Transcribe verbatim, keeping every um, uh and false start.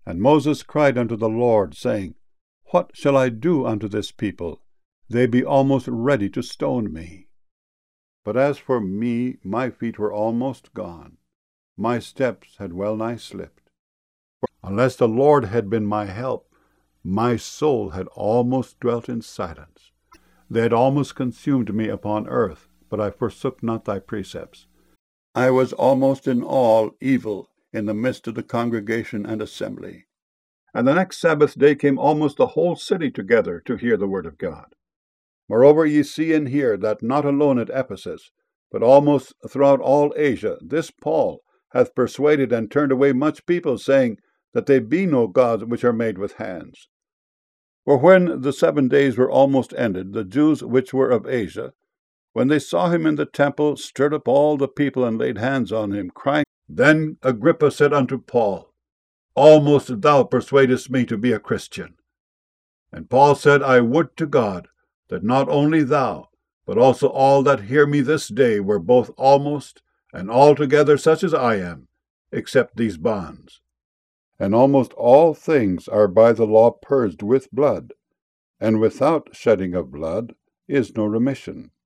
And Moses cried unto the Lord, saying, What shall I do unto this people? They be almost ready to stone me. But as for me, my feet were almost gone. My steps had well nigh slipped. For unless the Lord had been my help, my soul had almost dwelt in silence. They had almost consumed me upon earth, but I forsook not thy precepts. I was almost in all evil in the midst of the congregation and assembly. And the next Sabbath day came almost the whole city together to hear the word of God. Moreover, ye see and hear that not alone at Ephesus, but almost throughout all Asia, this Paul hath persuaded and turned away much people, saying that they be no gods which are made with hands. For when the seven days were almost ended, the Jews which were of Asia, when they saw him in the temple, stirred up all the people, and laid hands on him, crying. Then Agrippa said unto Paul, Almost thou persuadest me to be a Christian. And Paul said, I would to God that not only thou, but also all that hear me this day were both almost and altogether such as I am, except these bonds. And almost all things are by the law purged with blood, and without shedding of blood is no remission.